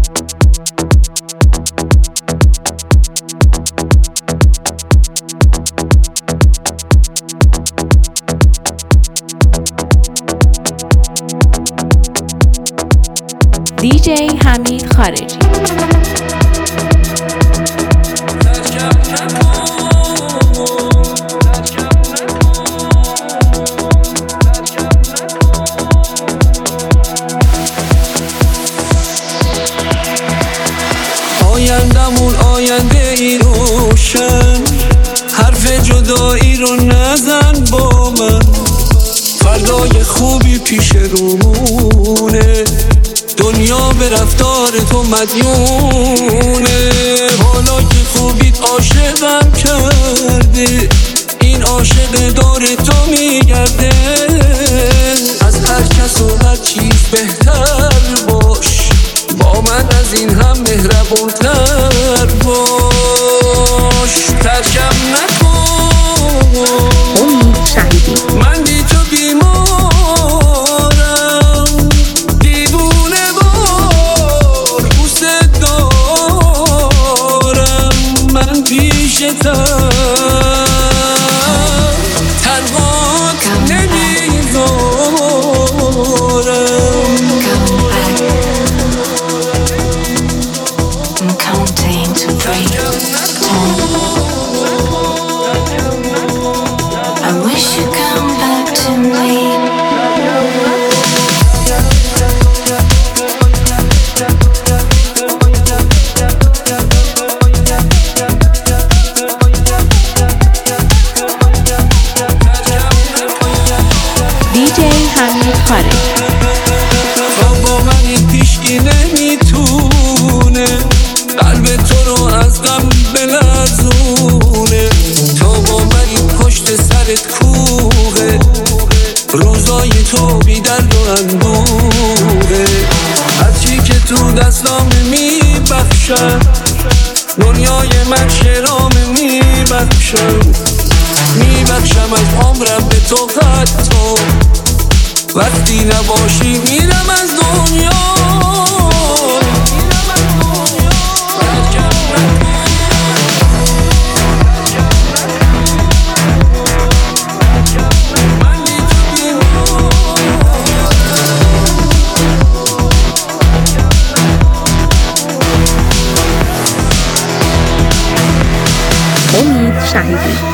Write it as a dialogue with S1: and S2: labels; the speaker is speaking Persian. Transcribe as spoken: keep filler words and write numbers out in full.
S1: دیجی حمید خارجی.
S2: آیندمون آینده ای روشن، حرف جدایی رو نزن با من. فردای خوبی پیش رومونه، دنیا به رفتار تو مدیونه. حالا که خوبیت عاشقم کرده، این عاشق دور تو میگرده. از هر کس و هر چیز بهتر باش، با من از این هم مهربونتر باش. ترکم نکن
S1: امید شهیدی.
S2: من بی تو بیمارم، دیوونه وار دوست دارم. من پیشتم تنهات نمیذارم.
S1: دیجی حمید خارجی.
S2: تا با من این پیشگی نمیتونه، قلب تو رو از غم بلرزونه. تا با من این پشت سرت کوه، روزای تو بی درد و اندوه. هرچی که تو دستام میبخشم، دنیای من شرام میبخشم. میبخشم از عمرم به تو حتی وقتی نباشی میرم از دنیا.
S1: امید شهیدی.